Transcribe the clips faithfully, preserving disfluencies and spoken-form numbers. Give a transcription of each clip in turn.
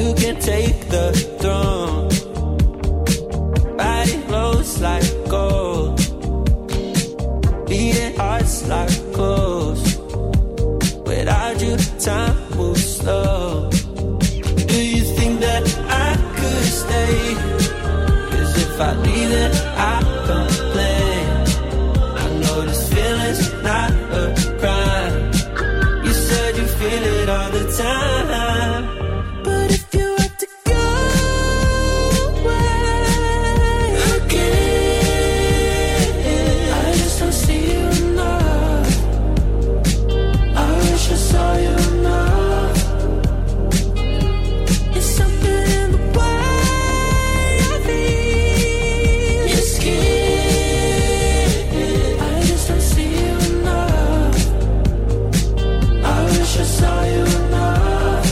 You can take the throne. Body flows like gold. Beating hearts like clothes. Without you, time moves slow. Do you think that I could stay? 'Cause if I leave, then I complain. I know this feeling's not a crime. You said you feel it all the time. But if you have to go away again, I just don't see you enough. I wish I saw you enough. It's something in the way I feel your skin. I just don't see you enough. I wish I saw you enough.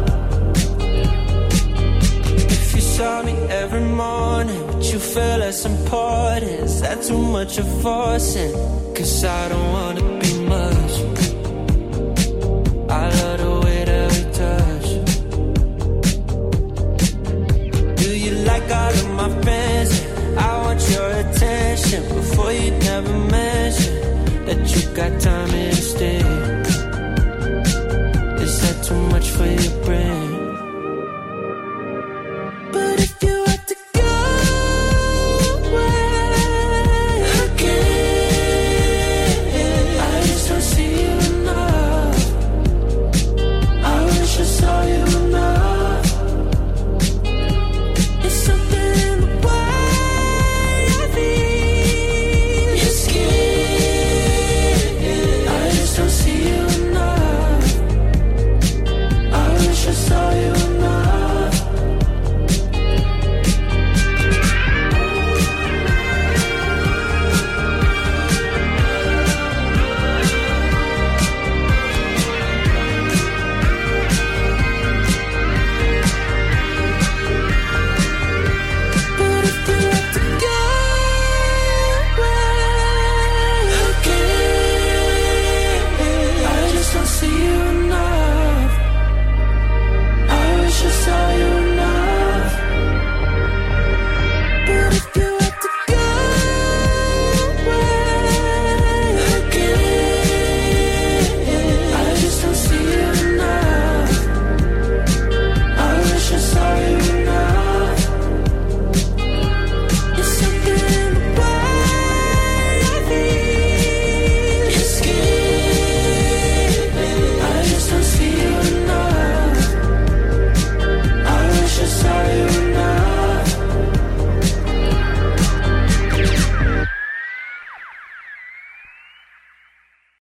If you saw me every morning, would you feel less important? Is that too much of forcing? 'Cause I don't wanna